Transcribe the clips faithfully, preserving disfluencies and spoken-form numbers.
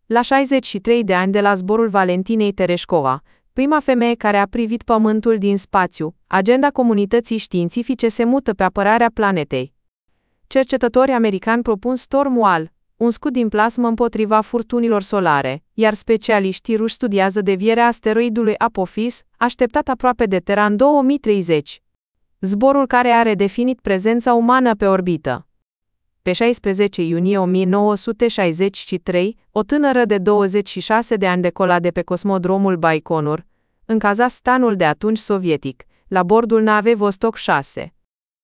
La șaizeci și trei de ani de la zborul Valentinei Tereshkova, prima femeie care a privit Pământul din spațiu, agenda comunității științifice se mută pe apărarea planetei. Cercetătorii americani propun Storm-Wall, un scut din plasmă împotriva furtunilor solare, iar specialiștii ruși studiază devierea asteroidului Apophis, așteptat aproape de Terra în două mii treizeci. Zborul care a redefinit prezența umană pe orbită. Pe șaisprezece iunie o mie nouă sute șaizeci și trei, o tânără de douăzeci și șase de ani decola de pe cosmodromul Baikonur, în Kazahstanul de atunci sovietic, la bordul navei Vostok șase.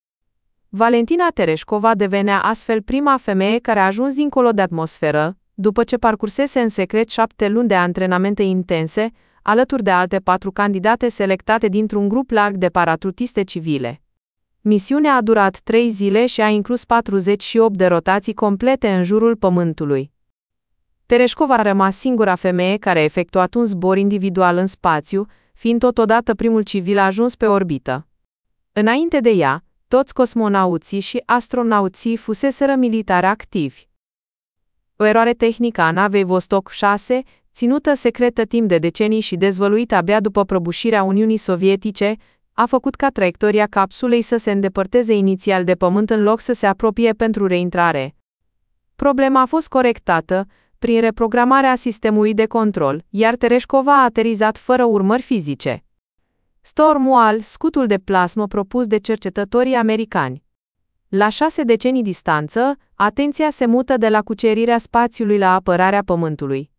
Valentina Tereshkova devenea astfel prima femeie care a ajuns dincolo de atmosferă, după ce parcursese în secret șapte luni de antrenamente intense, alături de alte patru candidate selectate dintr-un grup larg de paratrutiste civile. Misiunea a durat trei zile și a inclus patruzeci și opt de rotații complete în jurul Pământului. Tereshkova a rămas singura femeie care a efectuat un zbor individual în spațiu, fiind totodată primul civil ajuns pe orbită. Înainte de ea, toți cosmonauții și astronauții fuseseră militari activi. O eroare tehnică a navei Vostok șase, ținută secretă timp de decenii și dezvăluită abia după prăbușirea Uniunii Sovietice, a făcut ca traiectoria capsulei să se îndepărteze inițial de Pământ în loc să se apropie pentru reintrare. Problema a fost corectată prin reprogramarea sistemului de control, iar Tereshkova a aterizat fără urmări fizice. Storm-Wall, scutul de plasmă propus de cercetătorii americani. La șase decenii distanță, atenția se mută de la cucerirea spațiului la apărarea Pământului.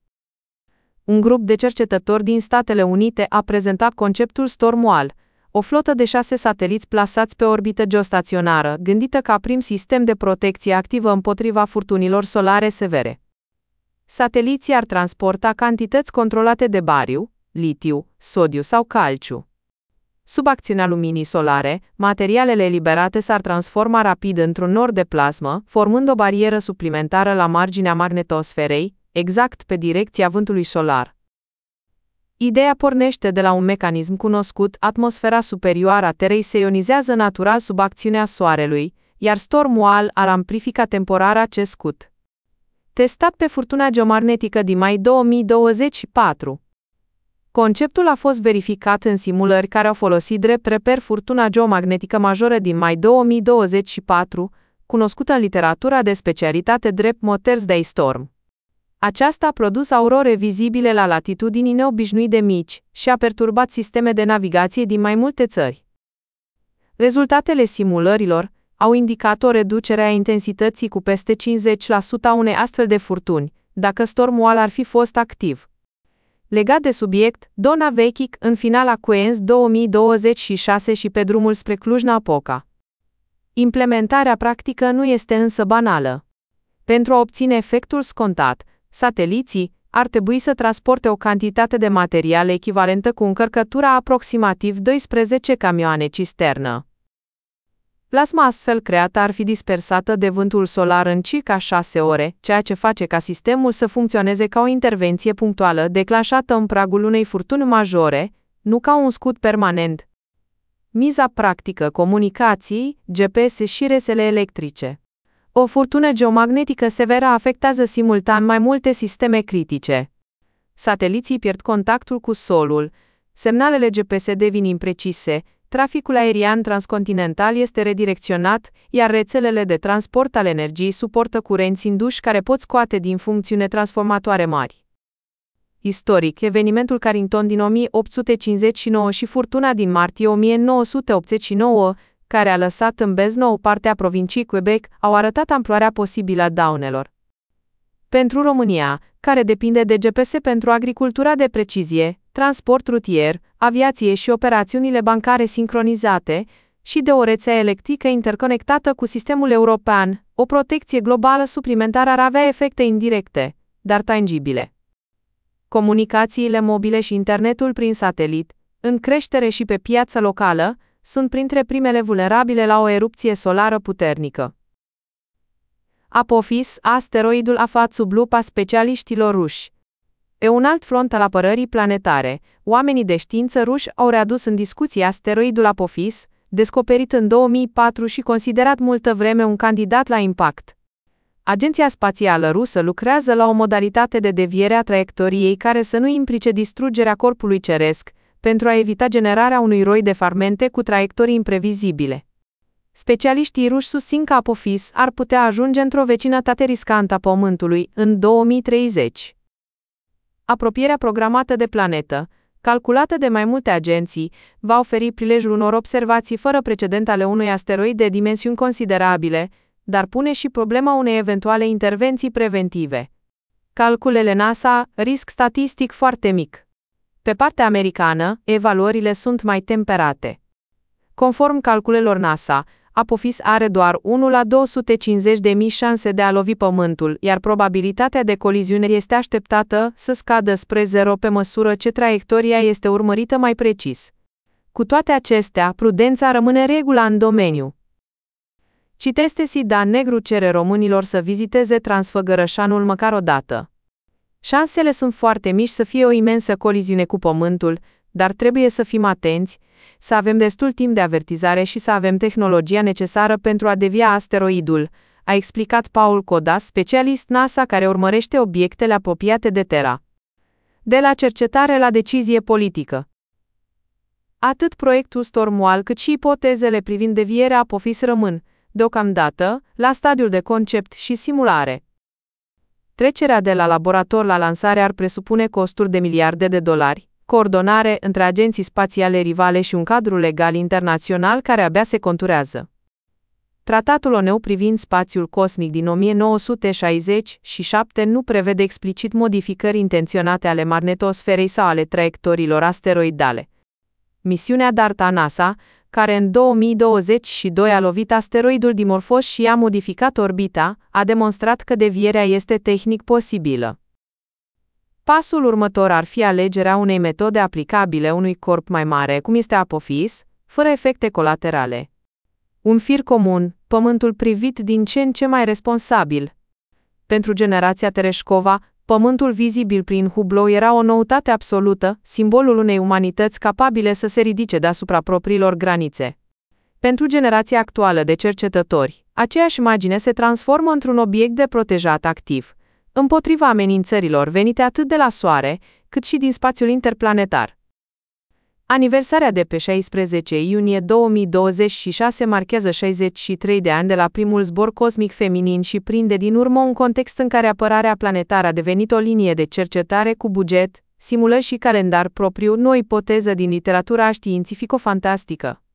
Un grup de cercetători din Statele Unite a prezentat conceptul Storm-Wall, o flotă de șase sateliți plasați pe orbită geostaționară, gândită ca prim sistem de protecție activă împotriva furtunilor solare severe. Sateliții ar transporta cantități controlate de bariu, litiu, sodiu sau calciu. Sub acțiunea luminii solare, materialele eliberate s-ar transforma rapid într-un nor de plasmă, formând o barieră suplimentară la marginea magnetosferei, exact pe direcția vântului solar. Ideea pornește de la un mecanism cunoscut: atmosfera superioară a Terei se ionizează natural sub acțiunea Soarelui, iar Storm-Wall ar amplifica temporar acest scut. Testat pe furtuna geomagnetică din mai două mii douăzeci și patru. Conceptul a fost verificat în simulări care au folosit drept reper furtuna geomagnetică majoră din mai două mii douăzeci și patru, cunoscută în literatura de specialitate drept Mother's Day Storm. Aceasta a produs aurore vizibile la latitudini neobișnuit de mici și a perturbat sisteme de navigație din mai multe țări. Rezultatele simulărilor au indicat o reducere a intensității cu peste cincizeci la sută a unei astfel de furtuni, dacă Storm-Wall ar fi fost activ. Legat de subiect, Donna Vekic în finala Queen's două mii douăzeci și șase și pe drumul spre Cluj-Napoca. Implementarea practică nu este însă banală. Pentru a obține efectul scontat, sateliții ar trebui să transporte o cantitate de material echivalentă cu încărcătura aproximativ doisprezece camioane cisternă. Plasma astfel creată ar fi dispersată de vântul solar în circa șase ore, ceea ce face ca sistemul să funcționeze ca o intervenție punctuală declanșată în pragul unei furtuni majore, nu ca un scut permanent. Miza practică: comunicații, G P S și rețele electrice. O furtună geomagnetică severă afectează simultan mai multe sisteme critice. Sateliții pierd contactul cu solul, semnalele G P S devin imprecise, traficul aerian transcontinental este redirecționat, iar rețelele de transport al energiei suportă curenți induși care pot scoate din funcțiune transformatoare mari. Istoric, evenimentul Carrington din o mie opt sute cincizeci și nouă și furtuna din martie o mie nouă sute optzeci și nouă, care a lăsat în beznă o parte a provinciei Quebec, au arătat amploarea posibilă a daunelor. Pentru România, care depinde de G P S pentru agricultura de precizie, transport rutier, aviație și operațiunile bancare sincronizate, și de o rețea electrică interconectată cu sistemul european, o protecție globală suplimentară ar avea efecte indirecte, dar tangibile. Comunicațiile mobile și internetul prin satelit, în creștere și pe piața locală, sunt printre primele vulnerabile la o erupție solară puternică. Apophis, asteroidul aflat sub lupa specialiștilor ruși. Pe un alt front al apărării planetare, oamenii de știință ruși au readus în discuție asteroidul Apophis, descoperit în două mii patru și considerat multă vreme un candidat la impact. Agenția Spațială Rusă lucrează la o modalitate de deviere a traiectoriei care să nu implice distrugerea corpului ceresc, pentru a evita generarea unui roi de fragmente cu traiectorii imprevizibile. Specialiștii ruși susțin că Apophis ar putea ajunge într-o vecinătate riscantă a Pământului în două mii treizeci. Apropierea programată de planetă, calculată de mai multe agenții, va oferi prilejul unor observații fără precedent ale unui asteroid de dimensiuni considerabile, dar pune și problema unei eventuale intervenții preventive. Calculele NASA, risc statistic foarte mic. Pe partea americană, evaluările sunt mai temperate. Conform calculelor NASA, Apophis are doar unu la două sute cincizeci de mii șanse de a lovi Pământul, iar probabilitatea de coliziune este așteptată să scadă spre zero pe măsură ce traiectoria este urmărită mai precis. Cu toate acestea, prudența rămâne regula în domeniu. Citeste Dan Negru cere românilor să viziteze Transfăgărășanul măcar o dată. Șansele sunt foarte mici să fie o imensă coliziune cu Pământul, dar trebuie să fim atenți, să avem destul timp de avertizare și să avem tehnologia necesară pentru a devia asteroidul, a explicat Paul Codas, specialist NASA care urmărește obiectele apropiate de Terra. De la cercetare la decizie politică. Atât proiectul Stormwall cât și ipotezele privind devierea Apophis rămân, deocamdată, la stadiul de concept și simulare. Trecerea de la laborator la lansare ar presupune costuri de miliarde de dolari, coordonare între agenții spațiale rivale și un cadru legal internațional care abia se conturează. Tratatul O N U privind spațiul cosmic din o mie nouă sute șaizeci și șapte nu prevede explicit modificări intenționate ale magnetosferei sau ale traiectoriilor asteroidale. Misiunea DART a NASA, care în două mii douăzeci și doi a lovit asteroidul Dimorphos și a modificat orbita, a demonstrat că devierea este tehnic posibilă. Pasul următor ar fi alegerea unei metode aplicabile unui corp mai mare, cum este Apophis, fără efecte colaterale. Un fir comun, Pământul privit din ce în ce mai responsabil. Pentru generația Tereshkova, Pământul vizibil prin Hublou era o noutate absolută, simbolul unei umanități capabile să se ridice deasupra propriilor granițe. Pentru generația actuală de cercetători, aceeași imagine se transformă într-un obiect de protejat activ, împotriva amenințărilor venite atât de la Soare, cât și din spațiul interplanetar. Aniversarea de pe șaisprezece iunie două mii douăzeci și șase marchează șaizeci și trei de ani de la primul zbor cosmic feminin și prinde din urmă un context în care apărarea planetară a devenit o linie de cercetare cu buget, simulări și calendar propriu, nu o ipoteză din literatura științifico-fantastică.